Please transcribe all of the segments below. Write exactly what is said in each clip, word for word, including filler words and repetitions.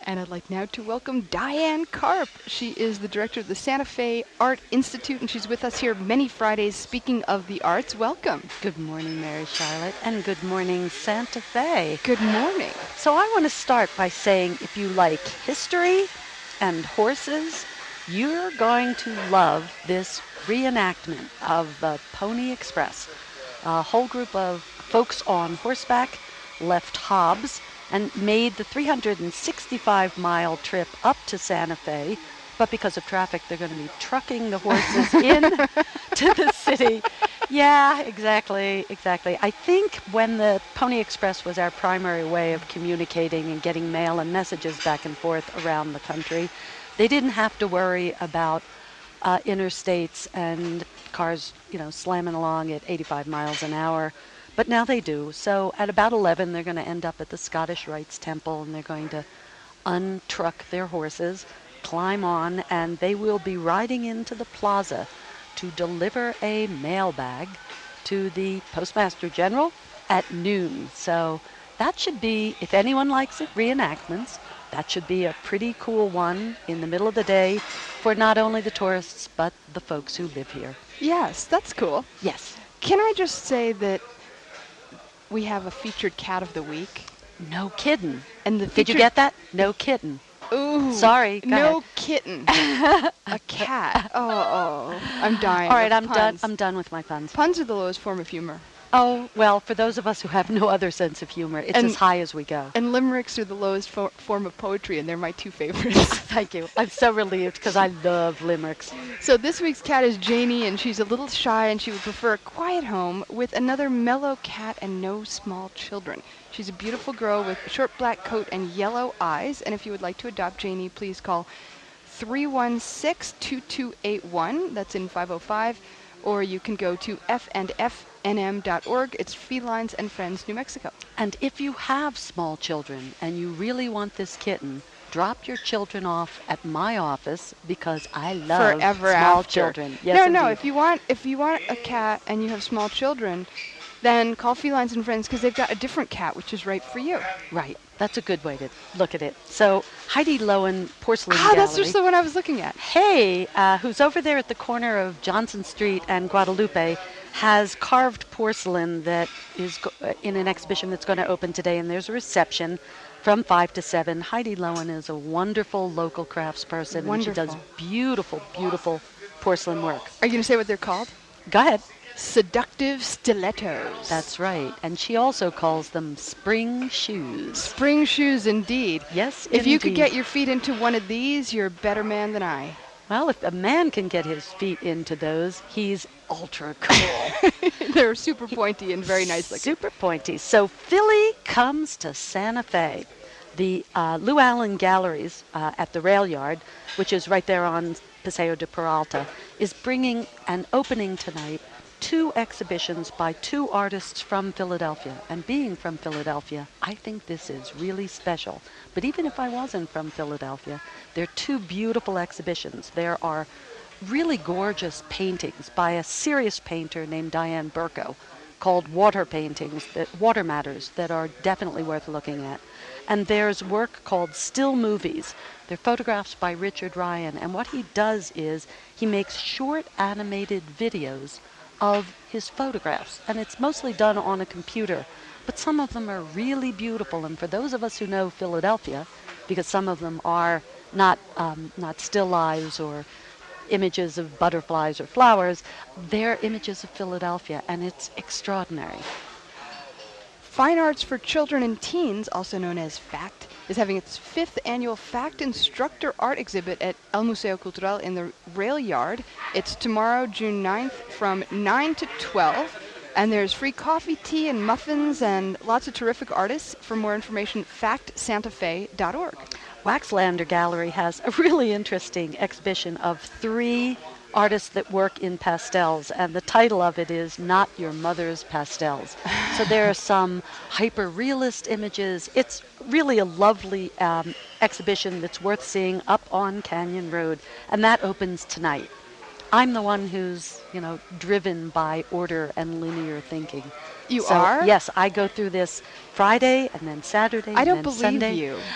And I'd like now to welcome Diane Karp. She is the director of the Santa Fe Art Institute, and she's with us here many Fridays speaking of the arts. Welcome. Good morning, Mary Charlotte, and good morning, Santa Fe. Good morning. So I want to start by saying if you like history and horses, you're going to love this reenactment of the Pony Express. A whole group of folks on horseback left Hobbs and made the three hundred sixty-five mile trip up to Santa Fe, but because of traffic, they're going to be trucking the horses in to the city. Yeah, exactly, exactly. I think when the Pony Express was our primary way of communicating and getting mail and messages back and forth around the country, they didn't have to worry about uh, interstates and cars, you know, slamming along at eighty-five miles an hour. But now they do. So at about eleven, they're going to end up at the Scottish Rites Temple, and they're going to untruck their horses, climb on, and they will be riding into the plaza to deliver a mailbag to the Postmaster General at noon. So that should be, if anyone likes it, reenactments, that should be a pretty cool one in the middle of the day for not only the tourists, but the folks who live here. Yes, that's cool. Yes. Can I just say that we have a featured cat of the week? No kidding. And the Did you get that? No kidding. Ooh. Sorry. Go no ahead. kitten. A cat. Oh, oh, I'm dying. All right, of I'm done. puns. I'm done with my puns. Puns are the lowest form of humor. Oh, well, for those of us who have no other sense of humor, it's And- as high as we go. And limericks are the lowest fo- form of poetry, and they're my two favorites. Thank you. I'm so relieved because I love limericks. So this week's cat is Janie, and she's a little shy, and she would prefer a quiet home with another mellow cat and no small children. She's a beautiful girl with a short black coat and yellow eyes, and if you would like to adopt Janie, please call three one six, two two eight one. That's in five oh five. Or you can go to f and f n m dot org. It's Felines and Friends, New Mexico. And if you have small children and you really want this kitten, drop your children off at my office because I love Forever small after. children. Yes, no, no. indeed. If you want, if you want a cat and you have small children, then call Felines and Friends because they've got a different cat which is right for you. Right. That's a good way to look at it. So Heidi Lowen Porcelain Ah, Gallery. that's just the one I was looking at. Hey, uh, who's over there at the corner of Johnson Street and Guadalupe, has carved porcelain that is go- uh, in an exhibition that's going to open today, and there's a reception from five to seven. Heidi Lowen is a wonderful local craftsperson, and she does Wonderful. beautiful, beautiful porcelain work. Are you going to say what they're called? Go ahead. Seductive stilettos. That's right. And she also calls them spring shoes. Spring shoes, indeed. Yes, If you could indeed. get your feet into one of these, you're a better man than I. Well, if a man can get his feet into those, he's ultra cool. They're super pointy and very nice looking. Super pointy. So Philly comes to Santa Fe. The uh, Lou Allen Galleries uh, at the rail yard, which is right there on Paseo de Peralta, is bringing an opening tonight two exhibitions by two artists from Philadelphia. And being from Philadelphia, I think this is really special. But even if I wasn't from Philadelphia, they're two beautiful exhibitions. There are really gorgeous paintings by a serious painter named Diane Burko called water paintings, that water matters, that are definitely worth looking at. And there's work called Still Movies. They're photographs by Richard Ryan. And what he does is he makes short animated videos of his photographs, and it's mostly done on a computer, but some of them are really beautiful. And for those of us who know Philadelphia, because some of them are not um, not still lives or images of butterflies or flowers, they're images of Philadelphia, and it's extraordinary. Fine Arts for Children and Teens, also known as FACT, is having its fifth annual FACT Instructor Art Exhibit at El Museo Cultural in the Rail Yard. It's tomorrow, June ninth, from nine to twelve. And there's free coffee, tea, and muffins, and lots of terrific artists. For more information, fact santa fe dot org. Waxlander Gallery has a really interesting exhibition of three artists that work in pastels, and the title of it is Not Your Mother's Pastels. So there are some hyper-realist images. It's really a lovely um, exhibition that's worth seeing up on Canyon Road, and that opens tonight. I'm the one who's, you know, driven by order and linear thinking. You So, are? Yes, I go through this Friday and then Saturday I and don't then believe Sunday. you.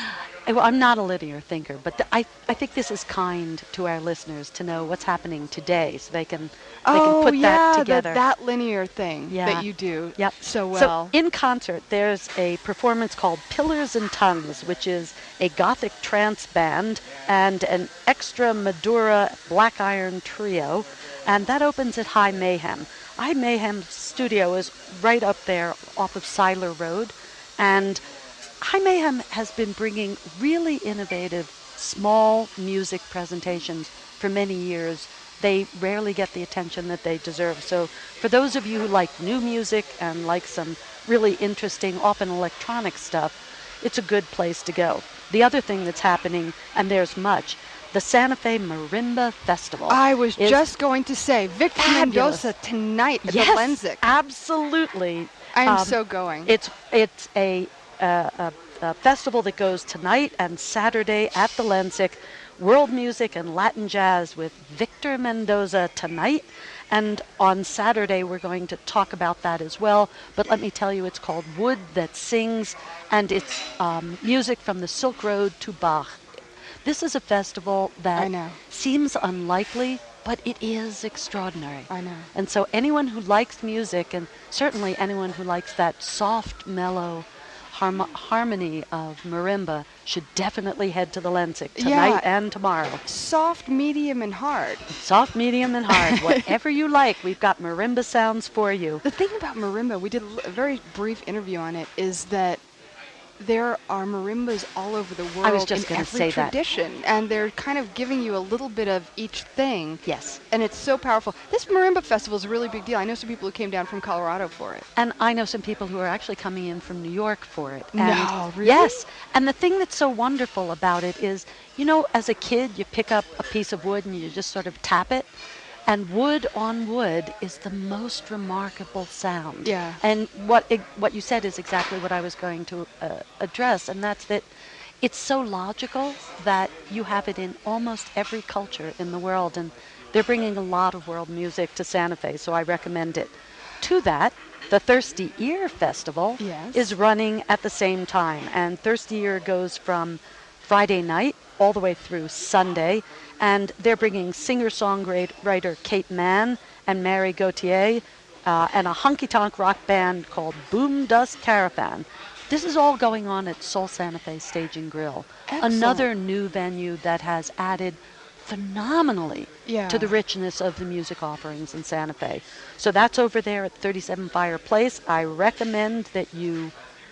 I- well, I'm not a linear thinker, but th- I, I think this is kind to our listeners to know what's happening today, so they can they can Oh put that yeah, the, together. that linear thing Yeah. that you do Yep. so So well. in concert, there's a performance called Pillars and Tongues, which is a Gothic trance band and an extra Madura Black Iron trio, and that opens at High Mayhem. High Mayhem's studio is right up there off of Seiler Road, and High Mayhem has been bringing really innovative, small music presentations for many years. They rarely get the attention that they deserve. So for those of you who like new music and like some really interesting, often electronic stuff, it's a good place to go. The other thing that's happening, and there's much, the Santa Fe Marimba Festival. I was is just going to say, Victor fabulous. Mendoza tonight at Yes, the Lenzik. absolutely. I'm Um, so going. It's it's a, uh, a, a festival that goes tonight and Saturday at the Lenzik. World music and Latin jazz with Victor Mendoza tonight. And on Saturday, we're going to talk about that as well. But let me tell you, it's called Wood That Sings, and it's um, music from the Silk Road to Bach. This is a festival that I know. seems unlikely, but it is extraordinary. I know. And so anyone who likes music, and certainly anyone who likes that soft, mellow harm- harmony of marimba, should definitely head to the Lenzik tonight Yeah. and tomorrow. Soft, medium, and hard. Soft, medium, and hard. Whatever you like, we've got marimba sounds for you. The thing about marimba, we did a l- a very brief interview on it, is that there are marimbas all over the world I was just in gonna every say that. tradition, and they're kind of giving you a little bit of each thing. Yes. And it's so powerful. This marimba festival is a really big deal. I know some people who came down from Colorado for it. And I know some people who are actually coming in from New York for it. No, And really? Yes. And the thing that's so wonderful about it is, you know, as a kid, you pick up a piece of wood and you just sort of tap it. And wood on wood is the most remarkable sound. Yeah. And what it, what you said is exactly what I was going to uh, address, and that's that it's so logical that you have it in almost every culture in the world, and they're bringing a lot of world music to Santa Fe, so I recommend it. To that, the Thirsty Ear Festival Yes. is running at the same time, and Thirsty Ear goes from Friday night all the way through Sunday, and they're bringing singer-songwriter Kate Mann and Mary Gauthier uh, and a honky-tonk rock band called Boom Dust Caravan. This is all going on at Soul Santa Fe Stage and Grill, Excellent. another new venue that has added phenomenally Yeah. to the richness of the music offerings in Santa Fe. So that's over there at thirty-seven Fireplace. I recommend that you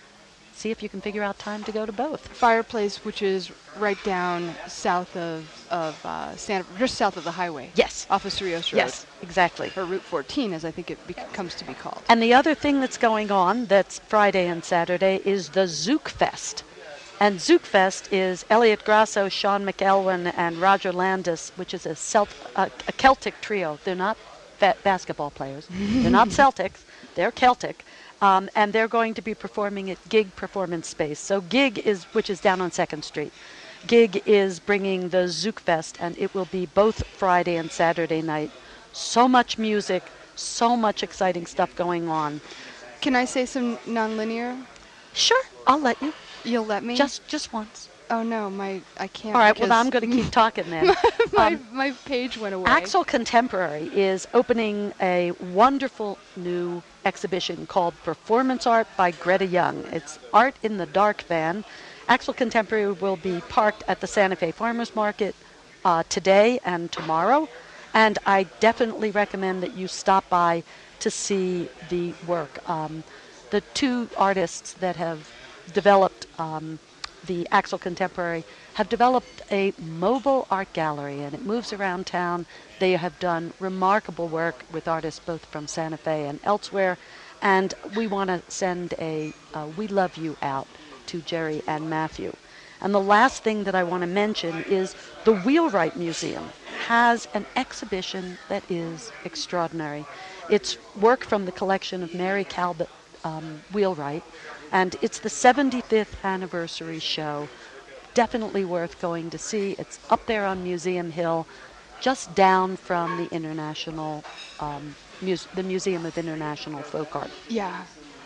see if you can figure out time to go to both. Fireplace, which is right down south of of uh, Santa, just south of the highway. Yes. Off of Cerritos Road. Yes, exactly. Or Route fourteen, as I think it bec comes to be called. And the other thing that's going on that's Friday and Saturday is the Zouk Fest. And Zouk Fest is Elliot Grasso, Sean McElwain, and Roger Landis, which is a, Celt- uh, a Celtic trio. They're not fa- basketball players. They're not Celtics. They're Celtic. Um, and they're going to be performing at Gig Performance Space. So Gig is, which is down on second Street. Gig is bringing the Zouk Fest, and it will be both Friday and Saturday night. So much music, so much exciting stuff going on. Can I say some nonlinear? Sure, I'll let you. You'll let me? Just just once. Oh no, my I can't. All right, well, because I'm going to keep talking then. my Um, my page went away. Axel Contemporary is opening a wonderful new exhibition called Performance Art by Greta Young. It's Art in the Dark van. Axel Contemporary will be parked at the Santa Fe Farmers Market uh, today and tomorrow, and I definitely recommend that you stop by to see the work. Um, the two artists that have developed um, the Axel Contemporary have developed a mobile art gallery, and it moves around town. They have done remarkable work with artists both from Santa Fe and elsewhere, and we want to send a uh, we love you out to Jerry and Matthew. And the last thing that I want to mention is the Wheelwright Museum has an exhibition that is extraordinary. It's work from the collection of Mary Calvert um, Wheelwright, and it's the seventy-fifth anniversary show. Definitely worth going to see. It's up there on Museum Hill, just down from the International, um, Muse- the Museum of International Folk Art. Yeah.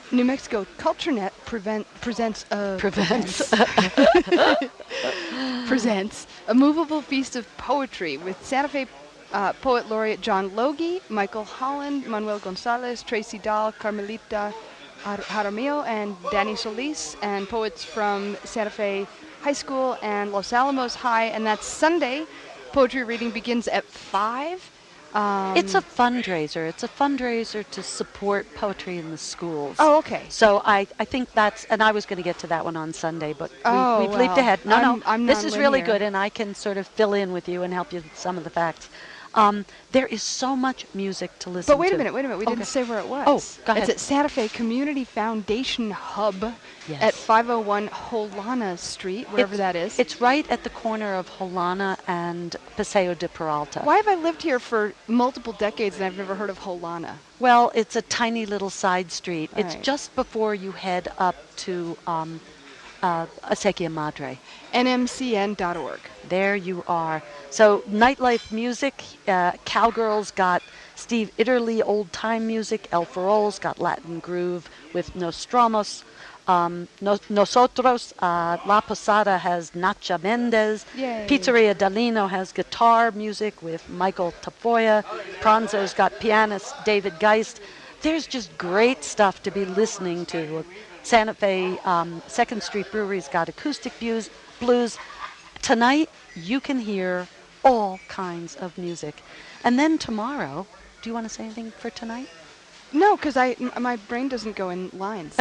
New Mexico CultureNet prevent, presents a Prevents. presents a movable feast of poetry with Santa Fe uh, poet laureate John Logie, Michael Holland, Manuel Gonzalez, Tracy Dahl, Carmelita Ar- Jaramillo, and Danny Solis, and poets from Santa Fe High School and Los Alamos High, and that's Sunday. Poetry reading begins at five. Um, It's a fundraiser. It's a fundraiser to support poetry in the schools. Oh, okay. So I, I think that's, and I was going to get to that one on Sunday, but we, Oh, we've leaped well, ahead. No, I'm- no, I'm this is really nonlinear. good, and I can sort of fill in with you and help you with some of the facts. Um, there is so much music to listen to. But wait a minute, wait a minute. We Okay. didn't say where it was. Oh, go ahead. It's at Santa Fe Community Foundation Hub Yes. at five oh one Holana Street, wherever It's- that is. It's right at the corner of Holana and Paseo de Peralta. Why have I lived here for multiple decades and I've never heard of Holana? Well, it's a tiny little side street. It's Right. just before you head up to um, uh, Acequia Madre. N M C N dot org. There you are. So nightlife music, uh, Cowgirls got Steve Italy old time music, El Farol's got Latin groove with Nostramos. Um, no, Nosotros, uh, La Posada has Nacha Mendez. Yay. Pizzeria Dalino has guitar music with Michael Tafoya. Pranzo's got pianist David Geist. There's just great stuff to be listening to. Santa Fe um, Second Street Brewery's got acoustic blues. blues. Tonight, you can hear all kinds of music. And then tomorrow, do you want to say anything for tonight? No, because I m- my brain doesn't go in lines.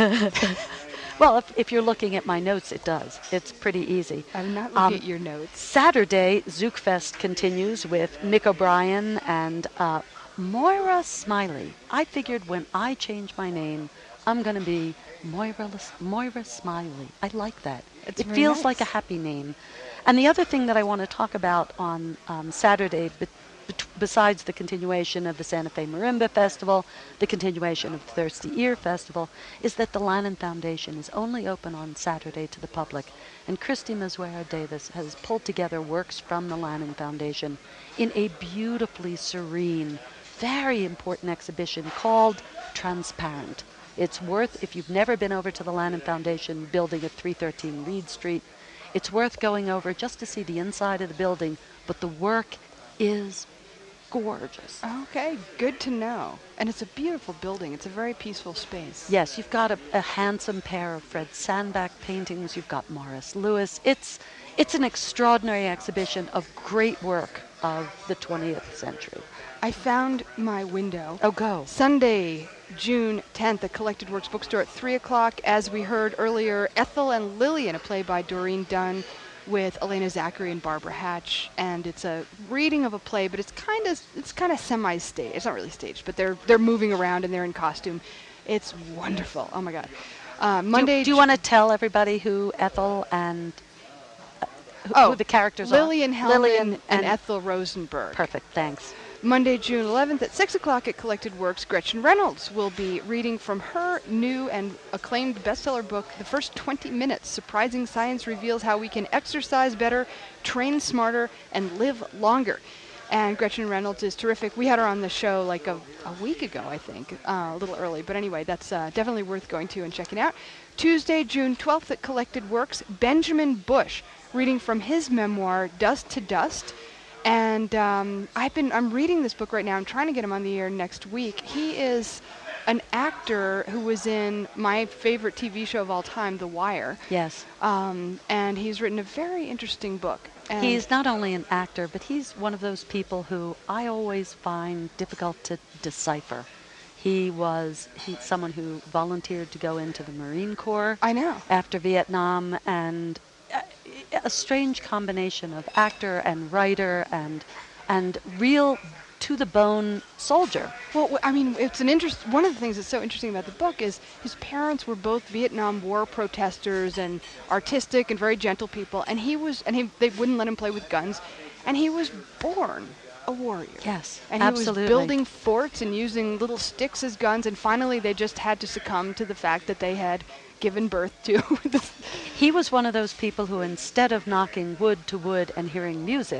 Well, if, if you're looking at my notes, it does. It's pretty easy. I'm not looking Um, at your notes. Saturday, Zoukfest continues with Mick O'Brien and uh, Moira Smiley. I figured when I change my name, I'm going to be Moira, Moira Smiley. I like that. It's it very feels nice. like a happy name. And the other thing that I want to talk about on um, Saturday, be- bet- besides the continuation of the Santa Fe Marimba Festival, the continuation of the Thirsty Ear Festival, is that the Lannan Foundation is only open on Saturday to the public. And Christy Mazuera Davis has pulled together works from the Lannan Foundation in a beautifully serene, very important exhibition called Transparent. It's worth, if you've never been over to the Lannan Foundation building at three thirteen Reed Street, it's worth going over just to see the inside of the building, but the work is gorgeous. Okay, good to know. And it's a beautiful building. It's a very peaceful space. Yes, you've got a, a handsome pair of Fred Sandback paintings. You've got Morris Lewis. It's it's an extraordinary exhibition of great work of the twentieth century. I found my window. Oh, go. Sunday, June tenth, at Collected Works Bookstore at three o'clock. As we heard earlier, Ethel and Lillian, a play by Doreen Dunn with Elena Zachary and Barbara Hatch. And it's a reading of a play, but it's kind of it's kind of semi-staged. It's not really staged, but they're they're moving around and they're in costume. It's wonderful. Oh, my God. Uh, Monday. Do, do you want to tell everybody who Ethel and uh, who, Oh, who the characters Lillian are? Hellman Lillian and, and Ethel Rosenberg. Perfect, thanks. Monday, June eleventh at six o'clock at Collected Works, Gretchen Reynolds will be reading from her new and acclaimed bestseller book, The First twenty minutes, Surprising Science Reveals How We Can Exercise Better, Train Smarter, and Live Longer. And Gretchen Reynolds is terrific. We had her on the show like a, a week ago, I think, uh, a little early. But anyway, that's uh, definitely worth going to and checking out. Tuesday, June twelfth at Collected Works, Benjamin Bush, reading from his memoir, Dust to Dust. And um, I've been, I'm reading this book right now. I'm trying to get him on the air next week. He is an actor who was in my favorite T V show of all time, The Wire. Yes. Um, and he's written a very interesting book. And He's not only an actor, but he's one of those people who I always find difficult to decipher. He was he, someone who volunteered to go into the Marine Corps I know. after Vietnam, and a, a strange combination of actor and writer and and real to-the-bone soldier. Well, w- I mean, it's an interest. One of the things that's so interesting about the book is his parents were both Vietnam War protesters and artistic and very gentle people, and he was, and he they wouldn't let him play with guns, and he was born a warrior. Yes, And absolutely. he was building forts and using little sticks as guns, and finally they just had to succumb to the fact that they had given birth to this. He was one of those people who, instead of knocking wood to wood and hearing music,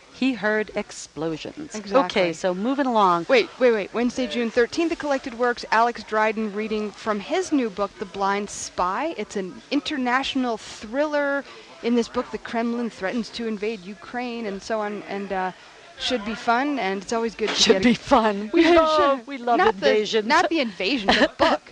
he heard explosions. Exactly. Okay, so moving along. Wait, wait, wait. Wednesday, June thirteenth, the Collected Works, Alex Dryden reading from his new book, The Blind Spy. It's an international thriller. In this book, the Kremlin threatens to invade Ukraine and so on, and uh, should be fun, and it's always good to Should get be a, fun. We love, we love not invasions. The, not the invasion, the book.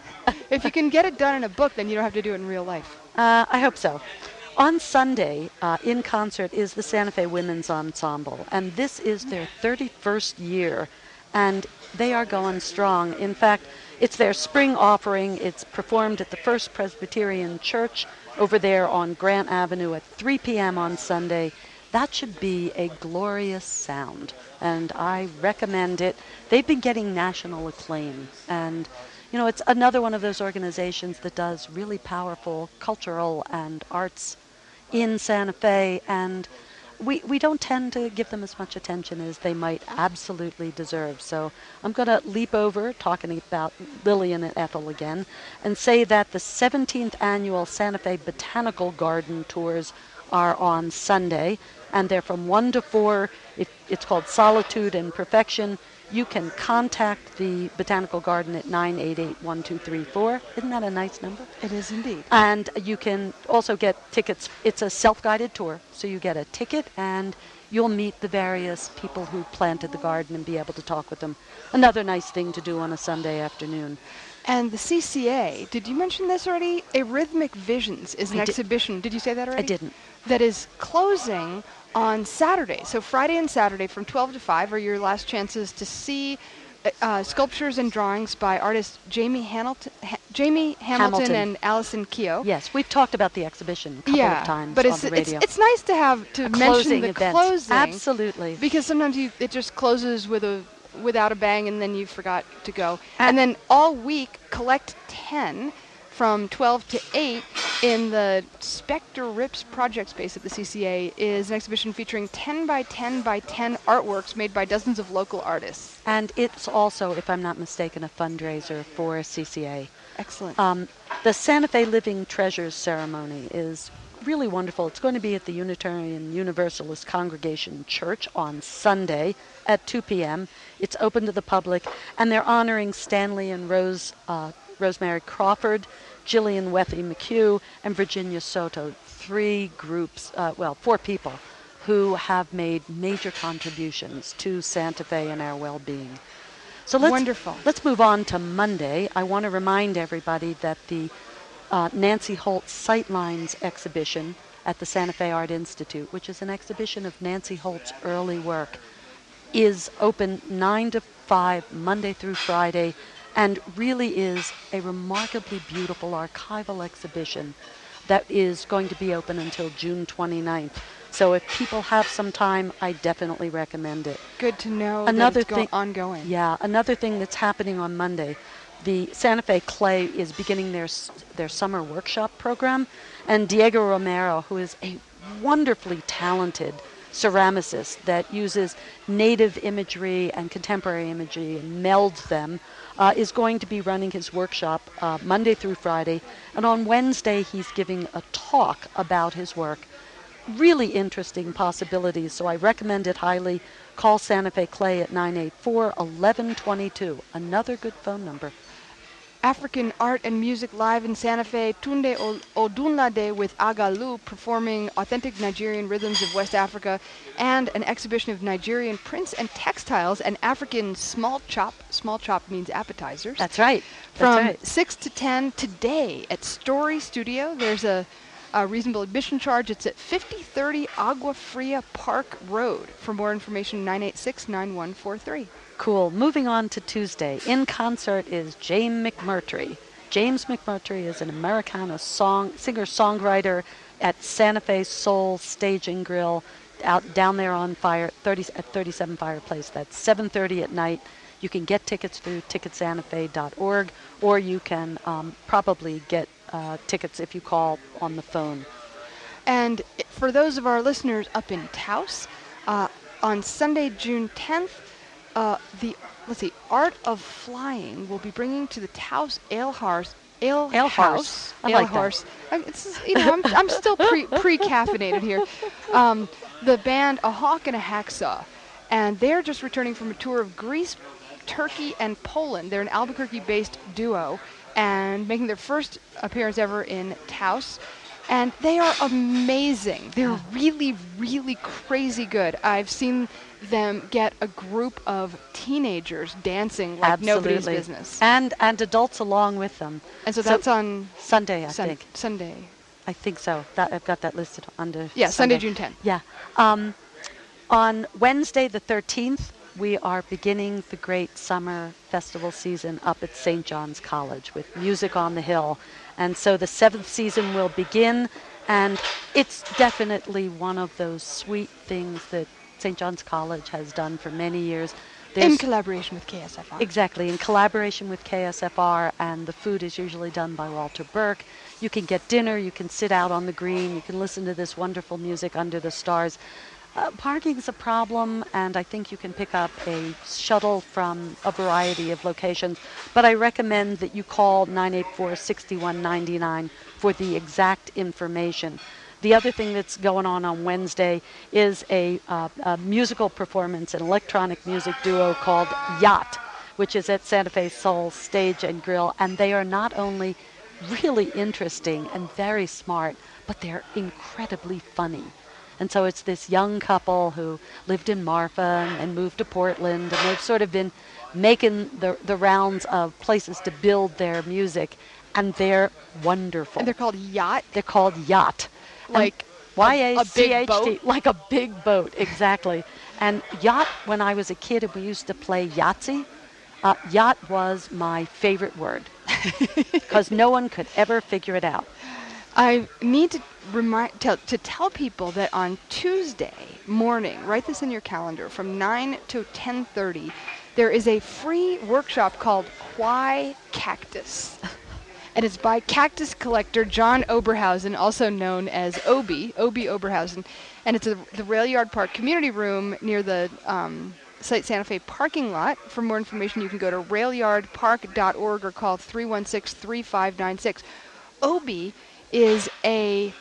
If you can get it done in a book, then you don't have to do it in real life. Uh, I hope so. On Sunday, uh, in concert, is the Santa Fe Women's Ensemble, and this is their thirty-first year, and they are going strong. In fact, it's their spring offering. It's performed at the First Presbyterian Church over there on Grant Avenue at three p.m. on Sunday. That should be a glorious sound, and I recommend it. They've been getting national acclaim, and you know, it's another one of those organizations that does really powerful cultural and arts in Santa Fe, and we we don't tend to give them as much attention as they might absolutely deserve. So I'm going to leap over talking about Lillian and Ethel again and say that the seventeenth annual Santa Fe Botanical Garden tours are on Sunday, and they're from one to four. It, it's called Solitude and Perfection. You can contact the Botanical Garden at nine eight eight, one two three four. Isn't that a nice number? It is indeed. And you can also get tickets. It's a self-guided tour, so you get a ticket and you'll meet the various people who planted the garden and be able to talk with them. Another nice thing to do on a Sunday afternoon. And the C C A, did you mention this already? Arrhythmic Visions is an I did- exhibition. Did you say that already? I didn't. That is closing on Saturday. So Friday and Saturday from twelve to five are your last chances to see uh, sculptures and drawings by artists Jamie Hamilton, ha- Jamie Hamilton, Hamilton. and Allison Keogh. Yes, we've talked about the exhibition a couple yeah, of times but on it's, the it's radio. it's nice to have to A mention closing the event. closing. Absolutely. Because sometimes you, it just closes with a without a bang, and then you forgot to go. And- And then all week, collect ten from twelve to eight in the Spectre Rips project space at the C C A is an exhibition featuring ten by ten by ten artworks made by dozens of local artists. And it's also, if I'm not mistaken, a fundraiser for C C A. Excellent. Um, the Santa Fe Living Treasures ceremony is really wonderful. It's going to be at the Unitarian Universalist Congregation Church on Sunday at two p.m. It's open to the public, and they're honoring Stanley and Rose, uh, Rosemary Crawford, Jillian Wethy McHugh, and Virginia Soto, three groups, uh, well, four people, who have made major contributions to Santa Fe and our well-being. So let's, Wonderful. Let's move on to Monday. I want to remind everybody that the uh, Nancy Holt Sightlines exhibition at the Santa Fe Art Institute, which is an exhibition of Nancy Holt's early work, is open nine to five, Monday through Friday, and really is a remarkably beautiful archival exhibition that is going to be open until June twenty-ninth. So if people have some time, I definitely recommend it. Good to know Another that it's go- thing- ongoing. Yeah, another thing that's happening on Monday, the Santa Fe Clay is beginning their s- their summer workshop program, and Diego Romero, who is a wonderfully talented ceramicist that uses native imagery and contemporary imagery and melds them, uh, is going to be running his workshop uh, Monday through Friday, and on Wednesday he's giving a talk about his work. Really interesting possibilities, so I recommend it highly. Call Santa Fe Clay at nine eight four, one one two two. Another good phone number. African Art and Music Live in Santa Fe, Tunde O- Odunlade with Agalu performing authentic Nigerian rhythms of West Africa, and an exhibition of Nigerian prints and textiles and African small chop. Small chop means appetizers. That's right. That's From right. six to ten today at Story Studio. There's a, a reasonable admission charge. It's at fifty thirty Agua Fria Park Road. For more information, nine eight six, nine one four three. Cool. Moving on to Tuesday. In concert is James McMurtry. James McMurtry is an Americana song singer-songwriter at Santa Fe Soul Stage and Grill out down there on Fire thirty at thirty-seven Fireplace. That's seven thirty at night. You can get tickets through ticket santa fe dot org, or you can um, probably get uh, tickets if you call on the phone. And i- for those of our listeners up in Taos, uh, on Sunday, June tenth, uh, the let's see, Art of Flying will be bringing to the Taos Ale House, Ale, Ale House. Horse. I Ale like that. Horse. I- It's, you know, I'm, I'm still pre, pre-caffeinated here. Um, the band A Hawk and a Hacksaw. And they're just returning from a tour of Greece, Turkey, and Poland. They're an Albuquerque-based duo and making their first appearance ever in Taos. And they are amazing. They're Yeah. really, really crazy good. I've seen them get a group of teenagers dancing like Absolutely. nobody's business. And and adults along with them. And so that's on Sunday, I Sun- think. Sunday. I think so. That I've got that listed under. Yeah, Sunday, June tenth. Yeah. Um, on Wednesday the thirteenth, we are beginning the great summer festival season up at Saint John's College with Music on the Hill. And so the seventh season will begin, and it's definitely one of those sweet things that Saint John's College has done for many years. In There's- collaboration with K S F R. Exactly, in collaboration with K S F R, and the food is usually done by Walter Burke. You can get dinner, you can sit out on the green, you can listen to this wonderful music under the stars. Uh, parking's a problem, and I think you can pick up a shuttle from a variety of locations, but I recommend that you call nine eight four, six one nine nine for the exact information. The other thing that's going on on Wednesday is a, uh, a musical performance, an electronic music duo called Yacht, which is at Santa Fe Soul Stage and Grill, and they are not only really interesting and very smart, but they're incredibly funny. And so it's this young couple who lived in Marfa and, and moved to Portland, and they've sort of been making the, the rounds of places to build their music, and they're wonderful. And they're called Yacht, They're called Yacht. And like Y a- A a C big H T, boat? like a big boat, exactly. And Yacht, when I was a kid and we used to play Yahtzee, uh, Yacht was my favorite word because no one could ever figure it out. I need to remind tell, to tell people that on Tuesday morning, write this in your calendar, from nine to ten thirty, there is a free workshop called Why Cactus. And it's by cactus collector John Oberhausen, also known as Obi, Obi Oberhausen. And it's at the Rail Yard Park Community Room near the um, Site Santa Fe parking lot. For more information, you can go to rail yard park dot org or call three one six, three five nine six. Obi is a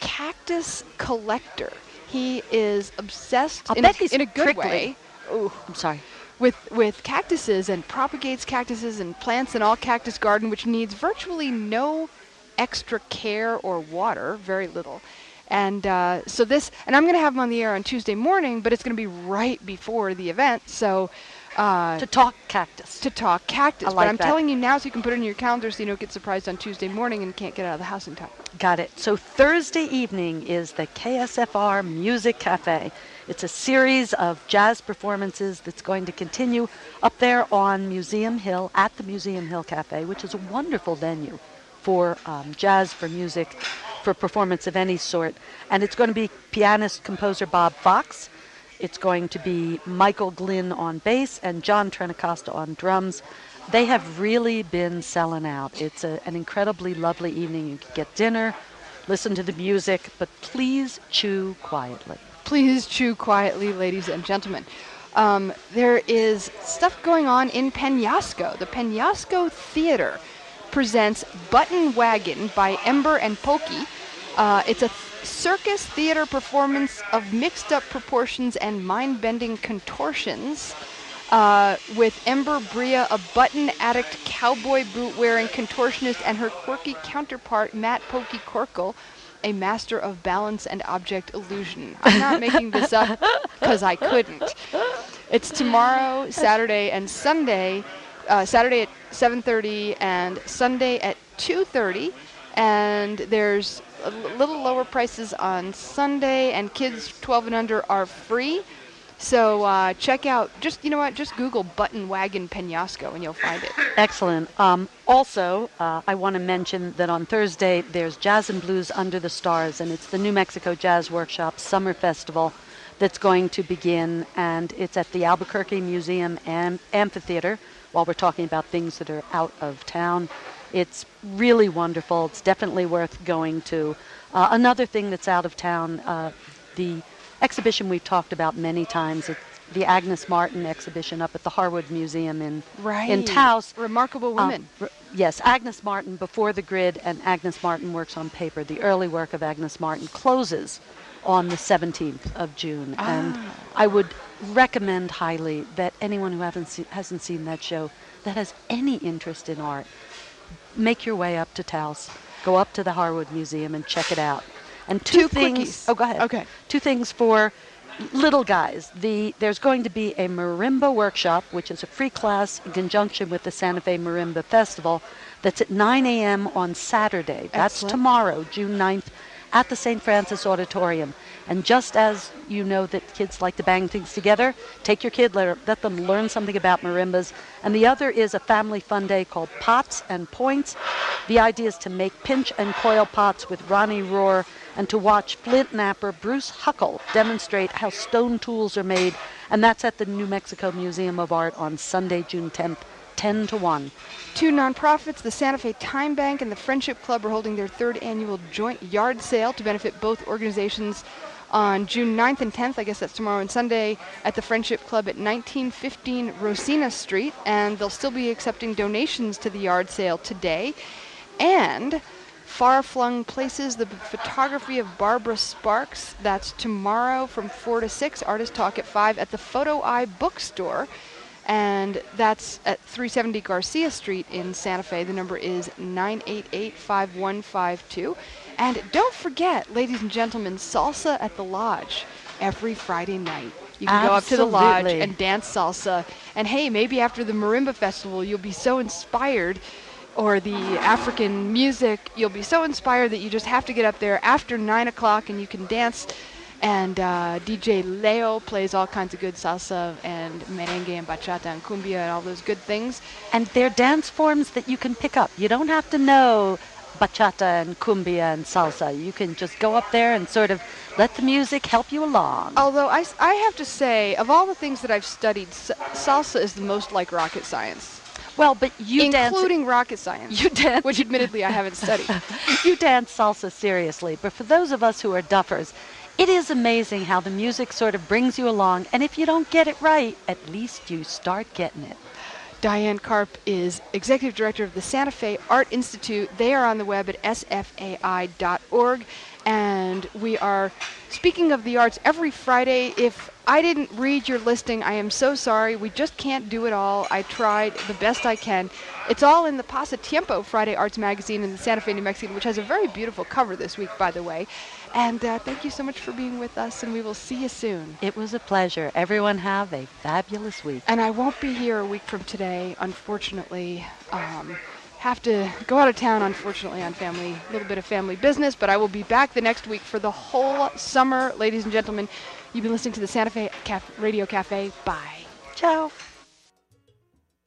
cactus collector. He is obsessed I'll in, bet a, he's in a good prickly. way. Ooh. I'm sorry. With, with cactuses and propagates cactuses and plants an all cactus garden, which needs virtually no extra care or water, very little. And uh, so this, and I'm going to have him on the air on Tuesday morning, but it's going to be right before the event. So uh, To talk cactus. to talk cactus. I but like I'm that. telling you now so you can put it in your calendar so you don't get surprised on Tuesday morning and can't get out of the house in time. Got it. So Thursday evening is the K S F R Music Cafe. It's a series of jazz performances that's going to continue up there on Museum Hill at the Museum Hill Cafe, which is a wonderful venue for um, jazz, for music, for performance of any sort. And it's going to be pianist composer Bob Fox. It's going to be Michael Glynn on bass and John Trenicosta on drums. They have really been selling out. It's a, an incredibly lovely evening. You can get dinner, listen to the music, but please chew quietly. Please chew quietly, ladies and gentlemen. Um, there is stuff going on in Penasco. The Penasco Theater presents Button Wagon by Ember and Pokey. Uh, it's a th- circus theater performance of mixed-up proportions and mind-bending contortions. Uh, with Ember Bria, a button addict, cowboy boot-wearing contortionist, and her quirky counterpart, Matt Pokey Corkle, a master of balance and object illusion. I'm not making this up because I couldn't. It's tomorrow, Saturday, and Sunday. Uh, Saturday at seven thirty and Sunday at two thirty. And there's a l- little lower prices on Sunday, and kids twelve and under are free. So uh, check out, just, you know what, just Google Button Wagon Penasco and you'll find it. Excellent. Um, also, uh, I want to mention that on Thursday there's Jazz and Blues Under the Stars, and it's the New Mexico Jazz Workshop Summer Festival that's going to begin, and it's at the Albuquerque Museum Am- Amphitheater. While we're talking about things that are out of town, it's really wonderful. It's definitely worth going to. Uh, another thing that's out of town, uh, the exhibition we've talked about many times, it's the Agnes Martin exhibition up at the Harwood Museum in Right. in Taos. Remarkable Um, women. r- yes, Agnes Martin, Before the Grid, and Agnes Martin Works on Paper. The early work of Agnes Martin closes on the seventeenth of June. And Ah. I would recommend highly that anyone who haven't se- hasn't seen that show, that has any interest in art, make your way up to Taos. Go up to the Harwood Museum and check it out. And two, Two things. quickies. Oh, go ahead. Okay. Two things for little guys. The there's going to be a marimba workshop, which is a free class in conjunction with the Santa Fe Marimba Festival. That's at nine a.m. on Saturday. That's Excellent. tomorrow, June ninth, at the Saint Francis Auditorium. And just as you know that kids like to bang things together, take your kid, let, her, let them learn something about marimbas. And the other is a family fun day called Pots and Points. The idea is to make pinch and coil pots with Ronnie Rohr and to watch flint napper Bruce Huckle demonstrate how stone tools are made. And that's at the New Mexico Museum of Art on Sunday, June tenth, ten to one. Two nonprofits, the Santa Fe Time Bank and the Friendship Club, are holding their third annual joint yard sale to benefit both organizations on June ninth and tenth. I guess that's tomorrow and Sunday at the Friendship Club at nineteen fifteen Rosina Street. And they'll still be accepting donations to the yard sale today. And Far-Flung Places, the photography of Barbara Sparks. That's tomorrow from four to six. Artist Talk at five at the Photo Eye Bookstore. And that's at three seventy Garcia Street in Santa Fe. The number is nine eight eight, five one five two. And don't forget, ladies and gentlemen, salsa at the Lodge every Friday night. You can go up to the Lodge Absolutely. and dance salsa. And hey, maybe after the Marimba Festival, you'll be so inspired, or the African music, you'll be so inspired that you just have to get up there after nine o'clock and you can dance. And uh, D J Leo plays all kinds of good salsa and merengue and bachata and cumbia and all those good things. And they're dance forms that you can pick up. You don't have to know bachata and cumbia and salsa. You can just go up there and sort of let the music help you along. Although I, s- I have to say, of all the things that I've studied, s- salsa is the most like rocket science. Well, but you dance. including rocket science, You dance. which admittedly I haven't studied. You dance salsa seriously, but for those of us who are duffers, it is amazing how the music sort of brings you along, and if you don't get it right, at least you start getting it. Diane Karp is executive director of the Santa Fe Art Institute. They are on the web at s f a i dot org. And we are speaking of the arts every Friday. If I didn't read your listing, I am so sorry. We just can't do it all. I tried the best I can. It's all in the Pasatiempo Friday Arts Magazine in the Santa Fe, New Mexico, which has a very beautiful cover this week, by the way. And uh, thank you so much for being with us, and we will see you soon. It was a pleasure. Everyone have a fabulous week. And I won't be here a week from today, unfortunately. Um, have to go out of town, unfortunately, on family, a little bit of family business, but I will be back the next week for the whole summer. Ladies and gentlemen, you've been listening to the Santa Fe Caf- Radio Cafe. Bye. Ciao.